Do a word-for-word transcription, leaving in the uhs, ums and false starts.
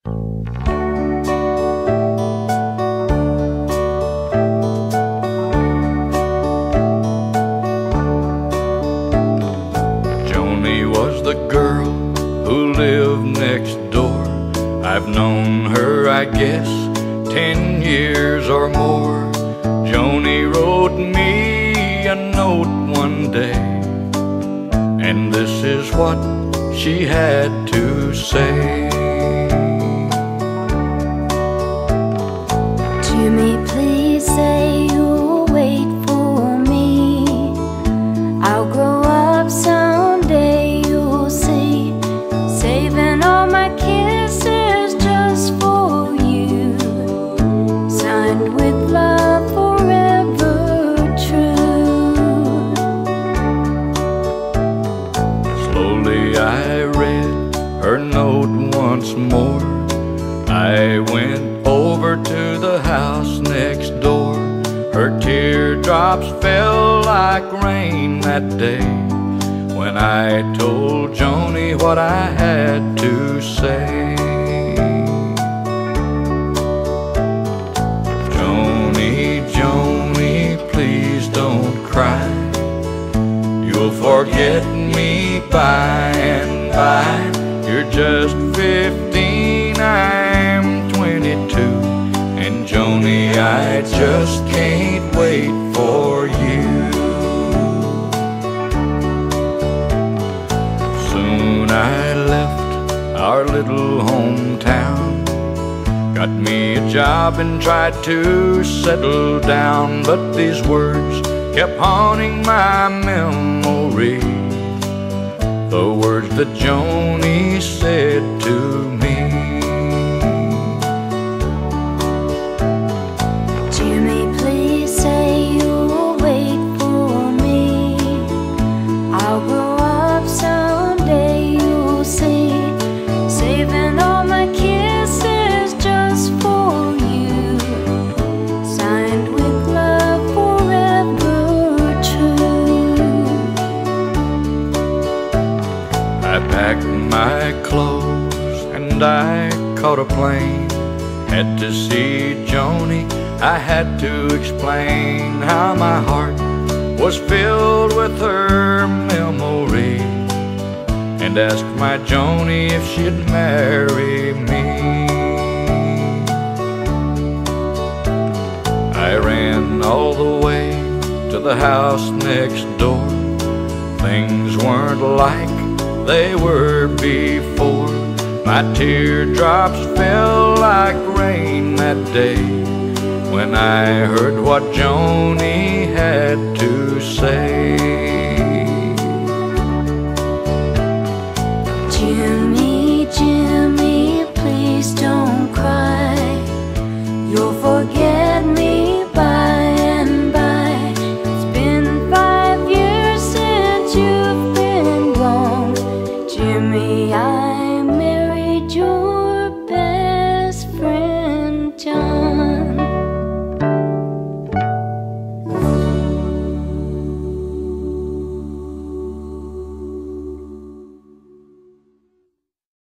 Joni was the girl who lived next door. I've known her, I guess, ten years or more. Joni wrote me a note one day, and this is what she had to say. Jimmy, please say you'll wait for me. I'll grow up someday, you'll see. Saving all my kisses just for you. Signed with love forever true. Slowly I read her note once more. I went over to the house next door. Her teardrops fell like rain that day when I told Joni what I had to say. Joni, Joni, please don't cry. You'll forget me by and by. You're just fifteen, I'm twenty-two, and Joni, I just can't wait for you. Soon I left our little hometown, got me a job and tried to settle down, but these words kept haunting my memory. The words that Joni said to me. Jimmy, please say you'll wait for me. I'll grow up someday, you'll see. Saving all my kisses just for you. Signed with love forever true. I packed my clothes and I caught a plane. Had to see Joni, I had to explain how my heart was filled with her memory, and asked my Joni if she'd marry me. I ran all the way to the house next door. Things weren't like they were before. My teardrops fell like rain that day when I heard what Joni had to say.